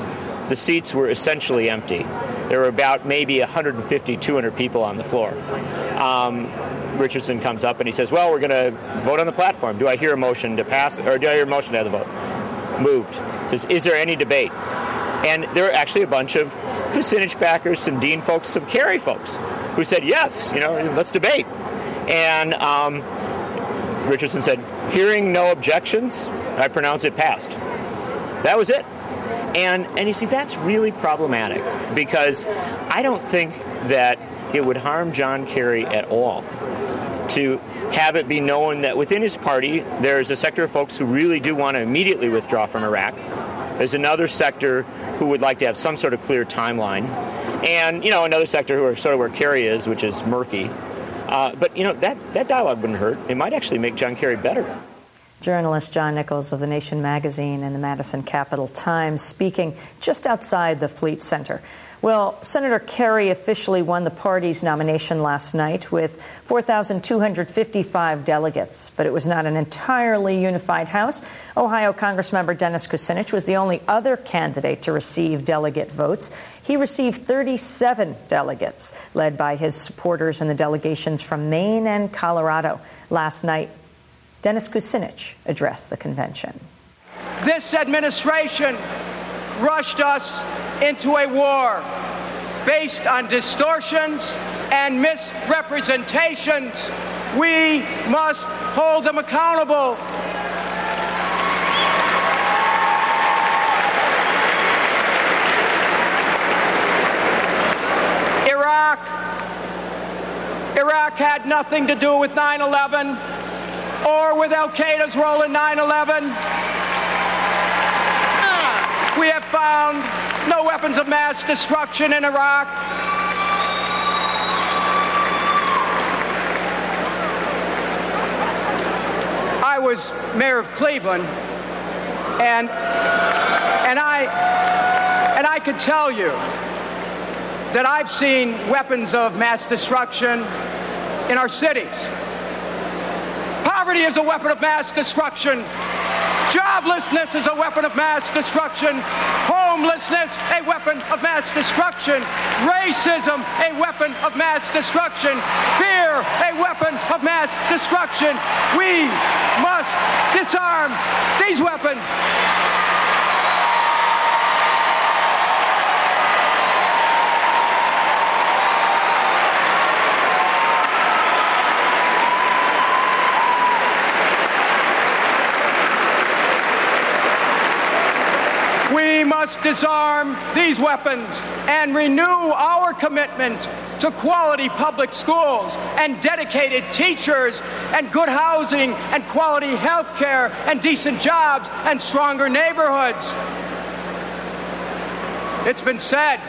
the seats were essentially empty. There were about maybe one hundred fifty, two hundred people on the floor. Um, Richardson comes up and he says, well, we're going to vote on the platform. Do I hear a motion to pass, or do I hear a motion to have the vote? Moved. Says, is there any debate? And there were actually a bunch of Kucinich backers, some Dean folks, some Kerry folks, who said, yes, you know, let's debate. And um, Richardson said, hearing no objections, I pronounce it passed. That was it. And and you see, that's really problematic, because I don't think that it would harm John Kerry at all to have it be known that within his party there's a sector of folks who really do want to immediately withdraw from Iraq. There's another sector who would like to have some sort of clear timeline. And, you know, another sector who are sort of where Kerry is, which is murky. Uh, but, you know, that, that dialogue wouldn't hurt. It might actually make John Kerry better. Journalist John Nichols of The Nation magazine and the Madison Capital Times speaking just outside the Fleet Center. Well, Senator Kerry officially won the party's nomination last night with four thousand two hundred fifty-five delegates, but it was not an entirely unified House. Ohio Congressmember Dennis Kucinich was the only other candidate to receive delegate votes. He received thirty-seven delegates, led by his supporters and the delegations from Maine and Colorado. Last night, Dennis Kucinich addressed the convention. This administration rushed us into a war based on distortions and misrepresentations. We must hold them accountable. Iraq, Iraq had nothing to do with nine eleven or with Al-Qaeda's role in nine eleven. We have found no weapons of mass destruction in Iraq. I was mayor of Cleveland, and and I and I could tell you that I've seen weapons of mass destruction in our cities. Poverty is a weapon of mass destruction. Joblessness is a weapon of mass destruction. Homelessness, a weapon of mass destruction. Racism, a weapon of mass destruction. Fear, a weapon of mass destruction. We must disarm these weapons. We must disarm these weapons and renew our commitment to quality public schools and dedicated teachers and good housing and quality health care and decent jobs and stronger neighborhoods. It's been said,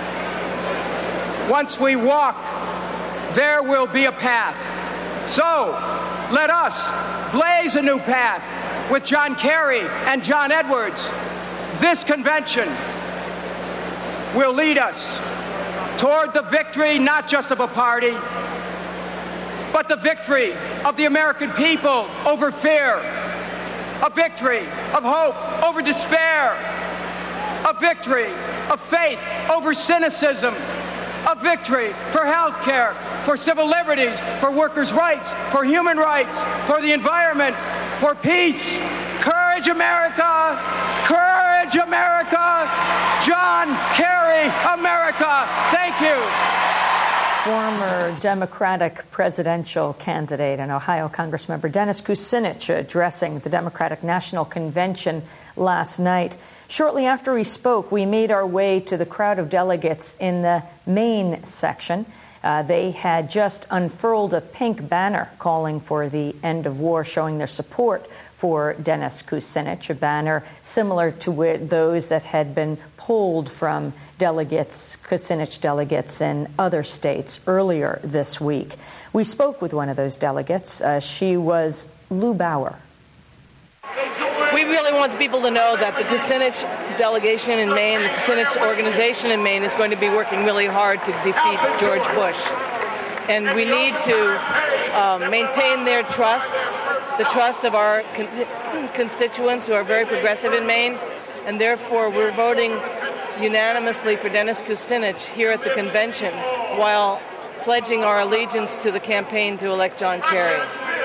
once we walk, there will be a path. So let us blaze a new path with John Kerry and John Edwards. This convention will lead us toward the victory not just of a party, but the victory of the American people over fear, a victory of hope over despair, a victory of faith over cynicism, a victory for health care, for civil liberties, for workers' rights, for human rights, for the environment, for peace. Courage, America! Courage, America! John Kerry, America! Thank you. Former Democratic presidential candidate and Ohio Congressmember Dennis Kucinich addressing the Democratic National Convention last night. Shortly after he spoke, we made our way to the crowd of delegates in the Maine section. Uh, they had just unfurled a pink banner calling for the end of war, showing their support for Dennis Kucinich, a banner similar to those that had been pulled from delegates, Kucinich delegates in other states earlier this week. We spoke with one of those delegates. Uh, she was Lou Bauer. We really want the people to know that the Kucinich delegation in Maine, the Kucinich organization in Maine, is going to be working really hard to defeat George Bush. And we need to um, maintain their trust, the trust of our con- constituents who are very progressive in Maine, and therefore we're voting unanimously for Dennis Kucinich here at the convention while pledging our allegiance to the campaign to elect John Kerry.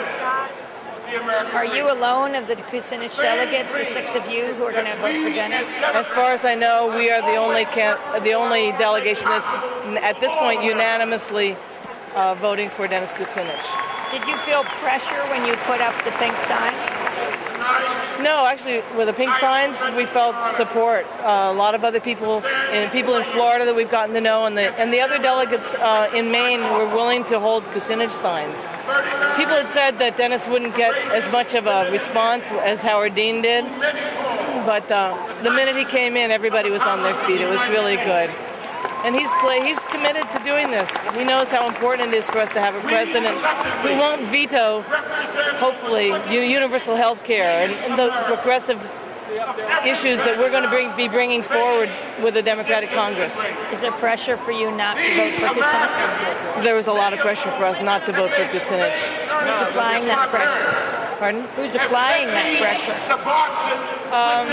Are you alone of the Kucinich delegates, the six of you who are going to vote for Dennis? As far as I know, we are the only camp, the only delegation that's at this point unanimously uh, voting for Dennis Kucinich. Did you feel pressure when you put up the pink sign? No, actually, with the pink signs, we felt support. Uh, a lot of other people, and people in Florida that we've gotten to know, and the and the other delegates uh, in Maine were willing to hold Kucinich signs. People had said that Dennis wouldn't get as much of a response as Howard Dean did, but uh, the minute he came in, everybody was on their feet. It was really good. And he's play, he's committed to doing this. He knows how important it is for us to have a president who won't veto, hopefully, universal health care and, and the progressive issues that we're going to bring, be bringing forward with the Democratic Congress. Is there pressure for you not to vote for Kucinich? There was a lot of pressure for us not to vote for Kucinich. Who's applying that pressure? Pardon? Who's applying that pressure? Um,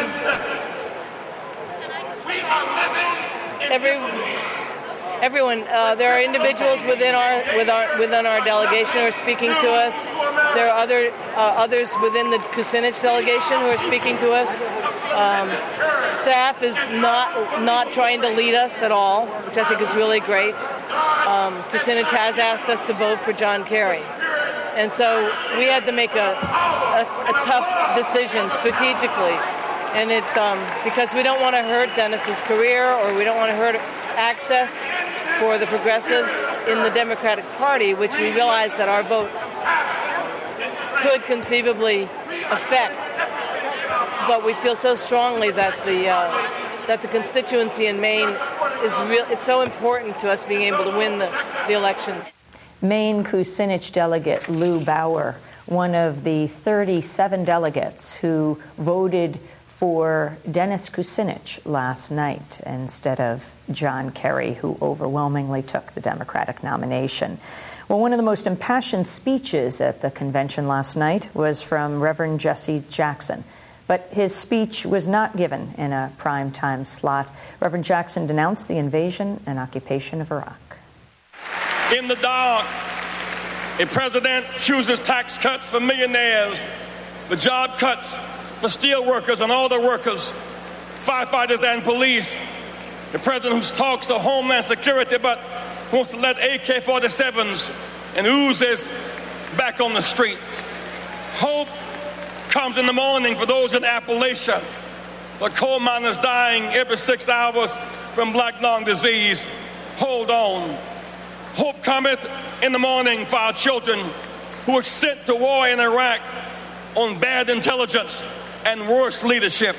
Every, everyone, uh, there are individuals within our, with our within our delegation who are speaking to us. There are other uh, others within the Kucinich delegation who are speaking to us. Um, staff is not not trying to lead us at all, which I think is really great. Um, Kucinich has asked us to vote for John Kerry, and so we had to make a, a, a tough decision strategically. And it um, because we don't want to hurt Dennis's career, or we don't want to hurt access for the progressives in the Democratic Party, which we realize that our vote could conceivably affect. But we feel so strongly that the uh, that the constituency in Maine is real. It's so important to us being able to win the, the elections. Maine Kucinich delegate Lou Bauer, one of the thirty-seven delegates who voted for Dennis Kucinich last night instead of John Kerry, who overwhelmingly took the Democratic nomination. Well, one of the most impassioned speeches at the convention last night was from Reverend Jesse Jackson. But his speech was not given in a primetime slot. Reverend Jackson denounced the invasion and occupation of Iraq. In the dark, a president chooses tax cuts for millionaires, the job cuts for steel workers and all the workers, firefighters and police. The president who talks of Homeland Security but wants to let A K forty-sevens and Uzis back on the street. Hope comes in the morning for those in Appalachia. The coal miners dying every six hours from black lung disease. Hold on. Hope cometh in the morning for our children who were sent to war in Iraq on bad intelligence and worse leadership.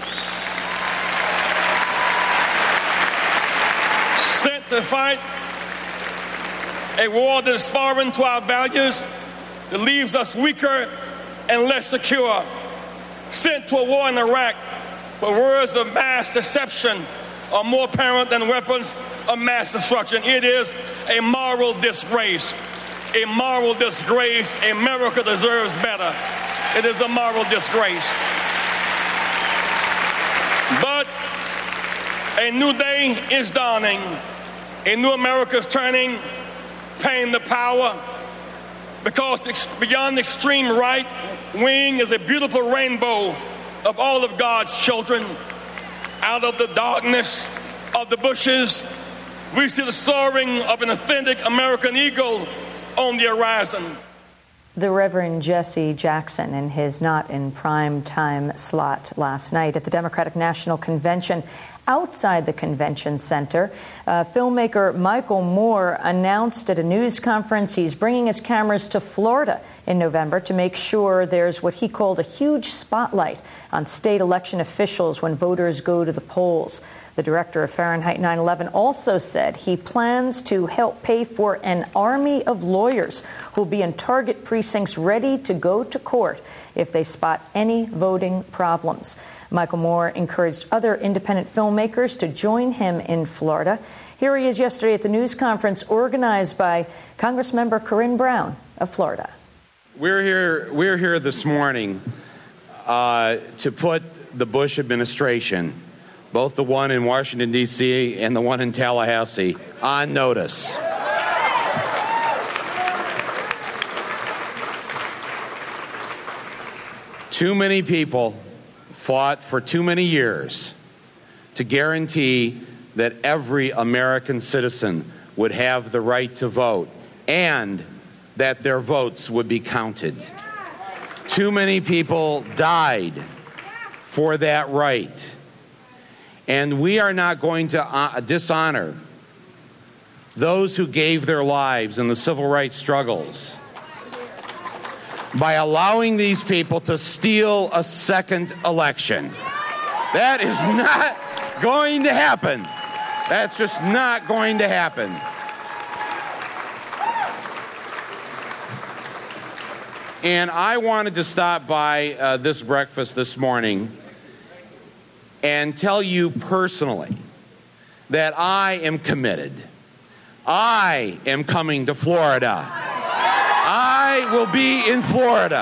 Sent to fight a war that is foreign to our values, that leaves us weaker and less secure. Sent to a war in Iraq where words of mass deception are more apparent than weapons of mass destruction. It is a moral disgrace. A moral disgrace. America deserves better. It is a moral disgrace. But a new day is dawning. A new America is turning, paying the power, because beyond the extreme right wing is a beautiful rainbow of all of God's children. Out of the darkness of the bushes, we see the soaring of an authentic American eagle on the horizon. The Reverend Jesse Jackson in his not in prime time slot last night at the Democratic National Convention. Outside the convention center, uh, filmmaker Michael Moore announced at a news conference he's bringing his cameras to Florida in November to make sure there's what he called a huge spotlight on state election officials when voters go to the polls. The director of Fahrenheit nine eleven also said he plans to help pay for an army of lawyers who will be in target precincts ready to go to court if they spot any voting problems. Michael Moore encouraged other independent filmmakers to join him in Florida. Here he is yesterday at the news conference organized by Congressmember Corinne Brown of Florida. We're here, we're here this morning uh, to put the Bush administration both the one in Washington, D C and the one in Tallahassee, on notice. Too many people fought for too many years to guarantee that every American citizen would have the right to vote and that their votes would be counted. Too many people died for that right. And we are not going to uh, dishonor those who gave their lives in the civil rights struggles by allowing these people to steal a second election. That is not going to happen. That's just not going to happen. And I wanted to stop by uh, this breakfast this morning and tell you personally that I am committed. I am coming to Florida. I will be in Florida.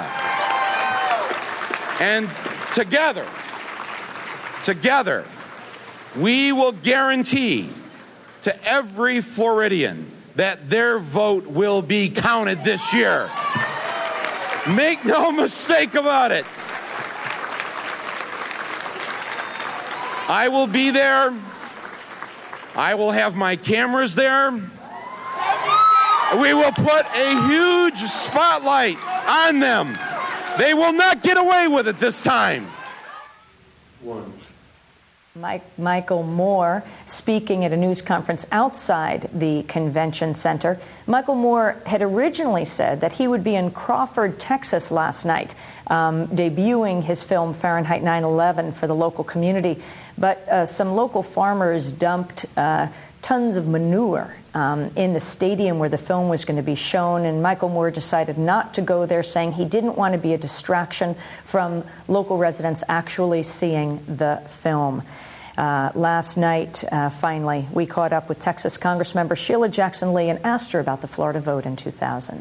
And together, together, we will guarantee to every Floridian that their vote will be counted this year. Make no mistake about it. I will be there. I will have my cameras there. We will put a huge spotlight on them. They will not get away with it this time. One. Mike, Michael Moore speaking at a news conference outside the convention center. Michael Moore had originally said that he would be in Crawford, Texas last night, um, debuting his film Fahrenheit nine eleven for the local community. But uh, some local farmers dumped uh, tons of manure um, in the stadium where the film was going to be shown, and Michael Moore decided not to go there, saying he didn't want to be a distraction from local residents actually seeing the film. Uh, last night, uh, finally, we caught up with Texas Congressmember Sheila Jackson Lee and asked her about the Florida vote in two thousand.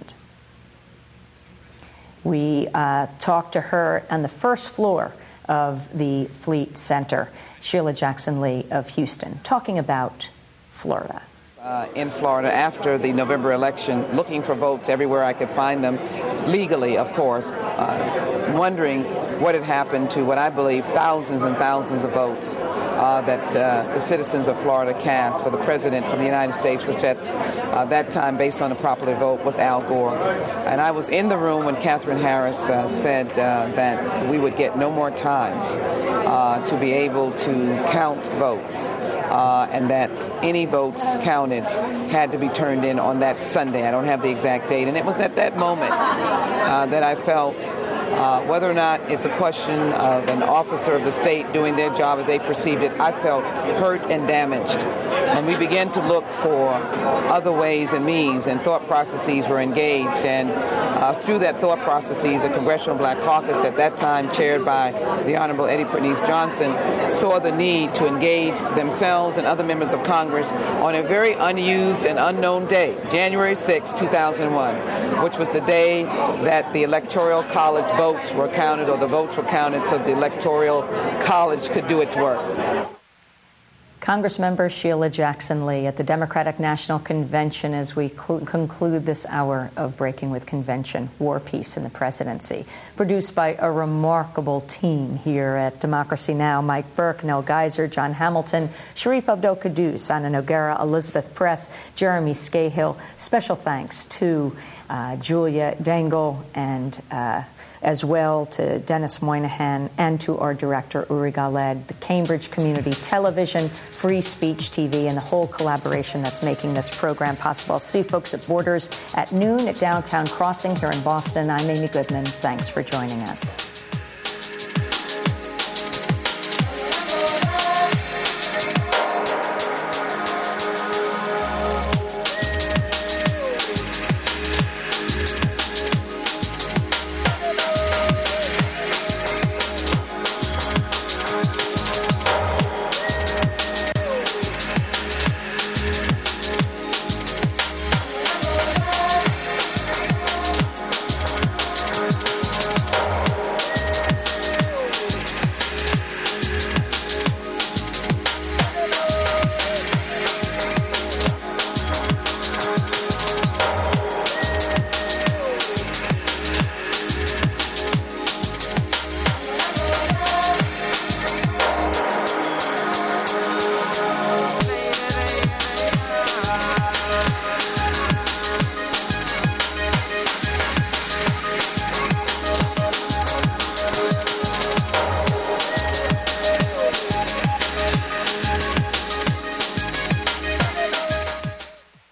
We uh, talked to her on the first floor of the Fleet Center. Sheila Jackson Lee of Houston, talking about Florida. Uh, in Florida after the November election, looking for votes everywhere I could find them, legally, of course, uh, wondering what had happened to what I believe thousands and thousands of votes uh, that uh, the citizens of Florida cast for the President of the United States, which at uh, that time, based on the popular vote, was Al Gore. And I was in the room when Katherine Harris uh, said uh, that we would get no more time uh, to be able to count votes. Uh, and that any votes counted had to be turned in on that Sunday. I don't have the exact date. And it was at that moment uh, that I felt uh, whether or not it's a question of an officer of the state doing their job as they perceived it, I felt hurt and damaged. And we began to look for other ways and means, and thought processes were engaged. And uh, through that thought processes, the Congressional Black Caucus, at that time chaired by the Honorable Eddie Pernice Johnson, saw the need to engage themselves and other members of Congress on a very unused and unknown day, January sixth, two thousand one, which was the day that the Electoral College votes were counted, or the votes were counted, so the Electoral College could do its work. Congressmember Sheila Jackson Lee at the Democratic National Convention as we cl- conclude this hour of Breaking with Convention, War, Peace, and the Presidency. Produced by a remarkable team here at Democracy Now! Mike Burke, Nell Geiser, John Hamilton, Sharif Abdel-Qaddus, Anna Noguera, Elizabeth Press, Jeremy Scahill. Special thanks to uh, Julia Dengel and uh, as well to Dennis Moynihan and to our director, Uri Galed, the Cambridge Community Television, Free Speech T V, and the whole collaboration that's making this program possible. I'll see folks at Borders at noon at Downtown Crossing here in Boston. I'm Amy Goodman. Thanks for joining us.